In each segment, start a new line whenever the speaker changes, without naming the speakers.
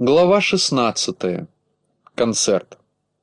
Глава 16. Концерт.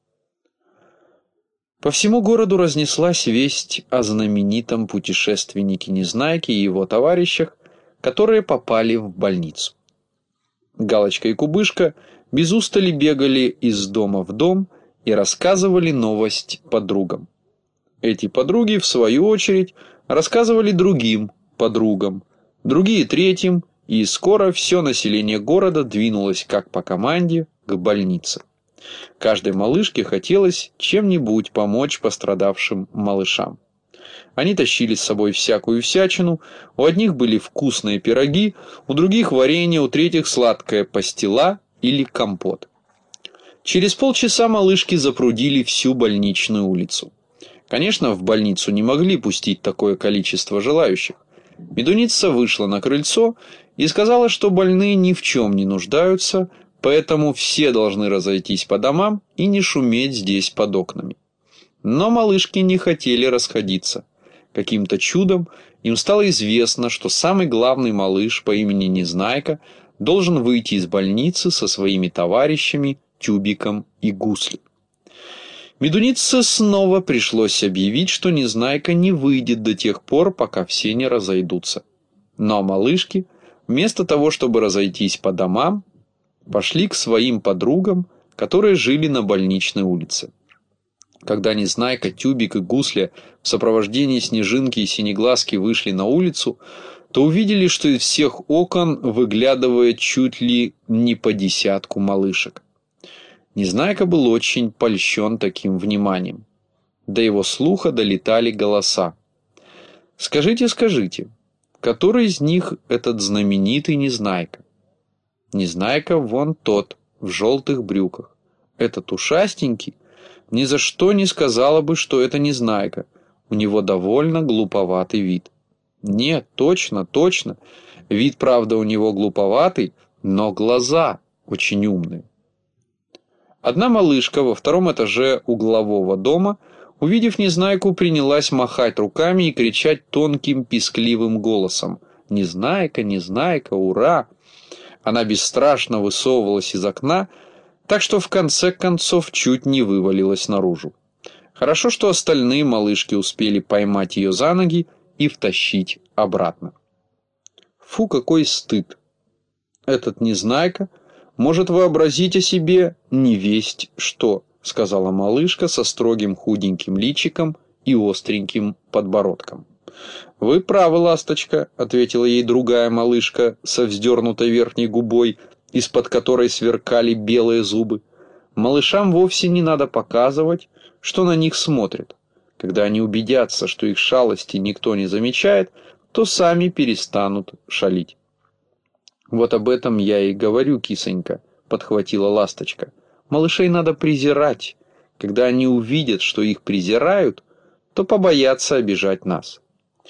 По всему городу разнеслась весть о знаменитом путешественнике Незнайке и его товарищах, которые попали в больницу. Галочка и Кубышка без устали бегали из дома в дом и рассказывали новость подругам. Эти подруги, в свою очередь, рассказывали другим подругам, другие третьим, и скоро все население города двинулось, как по команде, к больнице. Каждой малышке хотелось чем-нибудь помочь пострадавшим малышам. Они тащили с собой всякую всячину, у одних были вкусные пироги, у других варенье, у третьих сладкая пастила или компот. Через полчаса малышки запрудили всю больничную улицу. Конечно, в больницу не могли пустить такое количество желающих. Медуница вышла на крыльцо и сказала, что больные ни в чем не нуждаются, поэтому все должны разойтись по домам и не шуметь здесь под окнами. Но малышки не хотели расходиться. Каким-то чудом им стало известно, что самый главный малыш по имени Незнайка должен выйти из больницы со своими товарищами Тюбиком и Гуслей. Медунице снова пришлось объявить, что Незнайка не выйдет до тех пор, пока все не разойдутся. Но малышки, вместо того, чтобы разойтись по домам, пошли к своим подругам, которые жили на больничной улице. Когда Незнайка, Тюбик и Гусля в сопровождении Снежинки и Синеглазки вышли на улицу, то увидели, что из всех окон выглядывает чуть ли не по десятку малышек. Незнайка был очень польщен таким вниманием. До его слуха долетали голоса. «Скажите, который из них этот знаменитый Незнайка?» «Незнайка вон тот, в желтых брюках. Этот ушастенький ни за что не сказала бы, что это Незнайка. У него довольно глуповатый вид». «Нет, точно. Вид, правда, у него глуповатый, но глаза очень умные». Одна малышка во втором этаже углового дома, увидев Незнайку, принялась махать руками и кричать тонким пискливым голосом: «Незнайка, Незнайка, ура!» Она бесстрашно высовывалась из окна, так что в конце концов чуть не вывалилась наружу. Хорошо, что остальные малышки успели поймать ее за ноги и втащить обратно. Фу, какой стыд! Этот Незнайка может вообразить о себе невесть что, сказала малышка со строгим худеньким личиком и остреньким подбородком. «Вы правы, ласточка», — ответила ей другая малышка со вздернутой верхней губой, из-под которой сверкали белые зубы. «Малышам вовсе не надо показывать, что на них смотрят. Когда они убедятся, что их шалости никто не замечает, то сами перестанут шалить». «Вот об этом я и говорю, кисонька», — подхватила ласточка. «Малышей надо презирать. Когда они увидят, что их презирают, то побоятся обижать нас».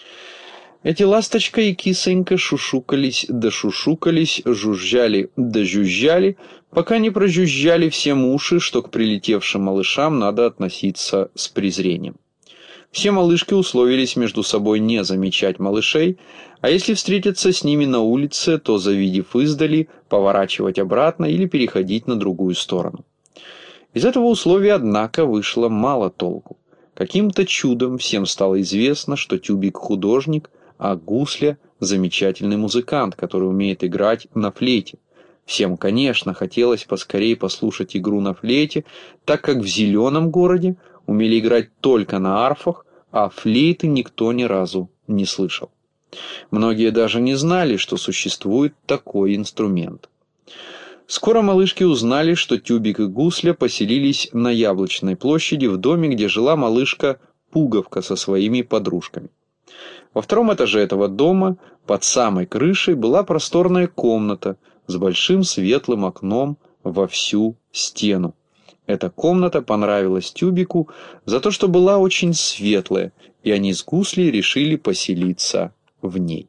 Эти ласточка и кисонька шушукались да шушукались, жужжали да жужжали, пока не прожужжали всем уши, что к прилетевшим малышам надо относиться с презрением. Все малышки условились между собой не замечать малышей, а если встретиться с ними на улице, то, завидев издали, поворачивать обратно или переходить на другую сторону. Из этого условия, однако, вышло мало толку. Каким-то чудом всем стало известно, что Тюбик художник, а Гусля замечательный музыкант, который умеет играть на флейте. Всем, конечно, хотелось поскорее послушать игру на флейте, так как в зеленом городе умели играть только на арфах, а флейты никто ни разу не слышал. Многие даже не знали, что существует такой инструмент. Скоро малышки узнали, что Тюбик и Гусля поселились на Яблочной площади в доме, где жила малышка Пуговка со своими подружками. Во втором этаже этого дома под самой крышей была просторная комната с большим светлым окном во всю стену. Эта комната понравилась Тюбику за то, что была очень светлая, и они с Гуслей решили поселиться в ней.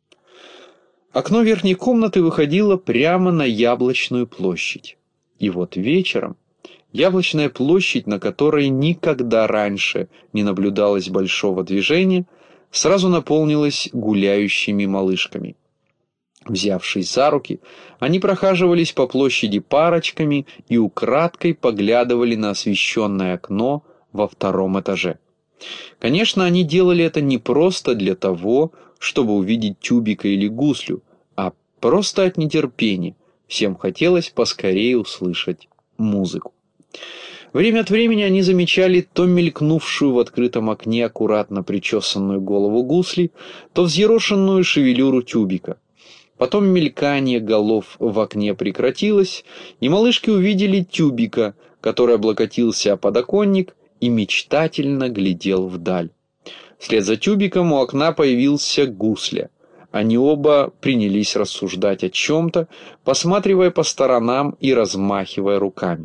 Окно верхней комнаты выходило прямо на Яблочную площадь. И вот вечером Яблочная площадь, на которой никогда раньше не наблюдалось большого движения, сразу наполнилась гуляющими малышками. Взявшись за руки, они прохаживались по площади парочками и украдкой поглядывали на освещенное окно во втором этаже. Конечно, они делали это не просто для того, чтобы увидеть Тюбика или Гуслю, а просто от нетерпения. Всем хотелось поскорее услышать музыку. Время от времени они замечали то мелькнувшую в открытом окне аккуратно причесанную голову Гусли, то взъерошенную шевелюру Тюбика. Потом мелькание голов в окне прекратилось, и малышки увидели Тюбика, который облокотился о подоконник и мечтательно глядел вдаль. Вслед за Тюбиком у окна появился Гусля. Они оба принялись рассуждать о чем-то, посматривая по сторонам и размахивая руками.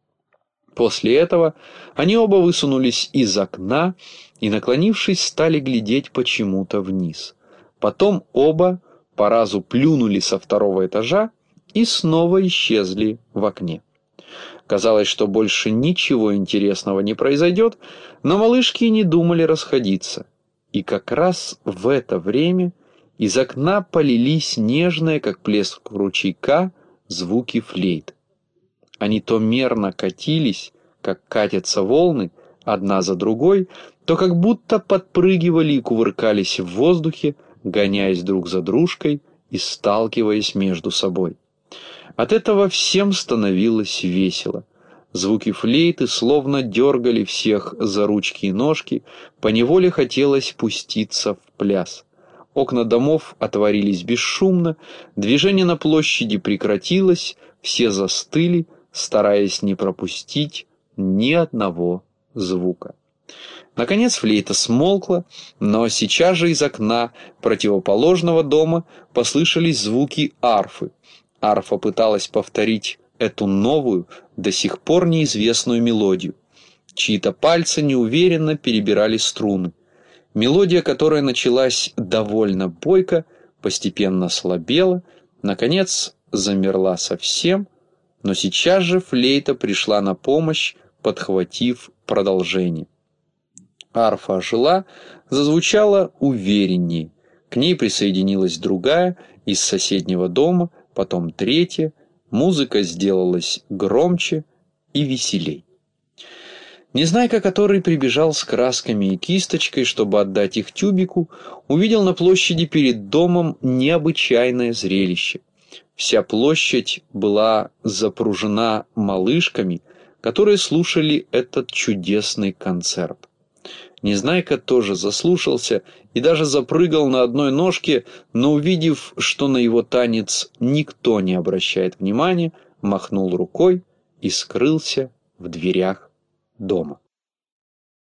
После этого они оба высунулись из окна и, наклонившись, стали глядеть почему-то вниз. Потом оба по разу плюнули со второго этажа и снова исчезли в окне. Казалось, что больше ничего интересного не произойдет, но малышки не думали расходиться. И как раз в это время из окна полились нежные, как плеск ручейка, звуки флейт. Они то мерно катились, как катятся волны, одна за другой, то как будто подпрыгивали и кувыркались в воздухе, гоняясь друг за дружкой и сталкиваясь между собой. От этого всем становилось весело. Звуки флейты словно дергали всех за ручки и ножки, поневоле хотелось пуститься в пляс. Окна домов отворились бесшумно, движение на площади прекратилось, все застыли, стараясь не пропустить ни одного звука. Наконец флейта смолкла, но сейчас же из окна противоположного дома послышались звуки арфы. Арфа пыталась повторить эту новую, до сих пор неизвестную мелодию. Чьи-то пальцы неуверенно перебирали струны. Мелодия, которая началась довольно бойко, постепенно слабела, наконец замерла совсем, но сейчас же флейта пришла на помощь, подхватив продолжение. Арфа ожила, зазвучала увереннее. К ней присоединилась другая из соседнего дома, потом третья. Музыка сделалась громче и веселей. Незнайка, который прибежал с красками и кисточкой, чтобы отдать их Тюбику, увидел на площади перед домом необычайное зрелище. Вся площадь была запружена малышками, которые слушали этот чудесный концерт. Незнайка тоже заслушался и даже запрыгал на одной ножке, но, увидев, что на его танец никто не обращает внимания, махнул рукой и скрылся в дверях дома.